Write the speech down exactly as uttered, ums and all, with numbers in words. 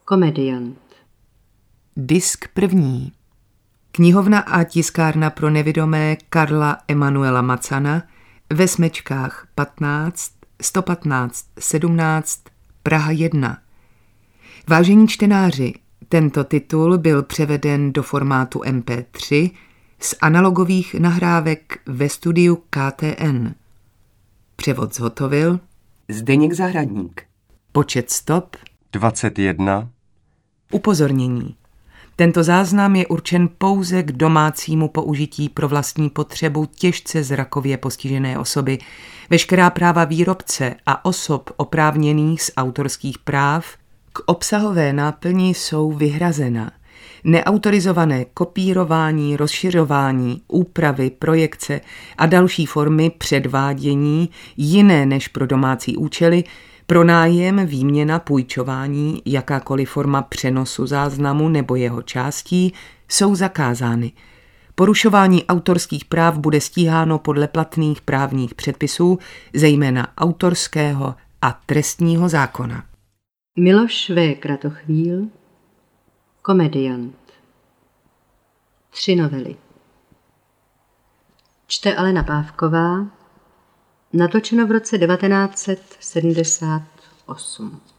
Komediant. Disk první. Knihovna a tiskárna pro nevidomé Karla Emanuela Macana ve Smečkách patnáct, sto patnáct, sedmnáct, Praha jedna. Vážení čtenáři, tento titul byl převeden do formátu em pé tři z analogových nahrávek ve studiu K T N. Převod zhotovil Zdeněk Zahradník. Počet stop dvacet jedna. Upozornění. Tento záznam je určen pouze k domácímu použití pro vlastní potřebu těžce zrakově postižené osoby. Veškerá práva výrobce a osob oprávněných z autorských práv k obsahové náplni jsou vyhrazena. Neautorizované kopírování, rozšiřování, úpravy, projekce a další formy předvádění jiné než pro domácí účely, pronájem, výměna, půjčování, jakákoliv forma přenosu záznamu nebo jeho částí jsou zakázány. Porušování autorských práv bude stíháno podle platných právních předpisů, zejména autorského a trestního zákona. Miloš V. Kratochvíl. Komediant. Tři novely. Čte Alena Pávková. Natočeno v roce devatenáct set sedmdesát osm.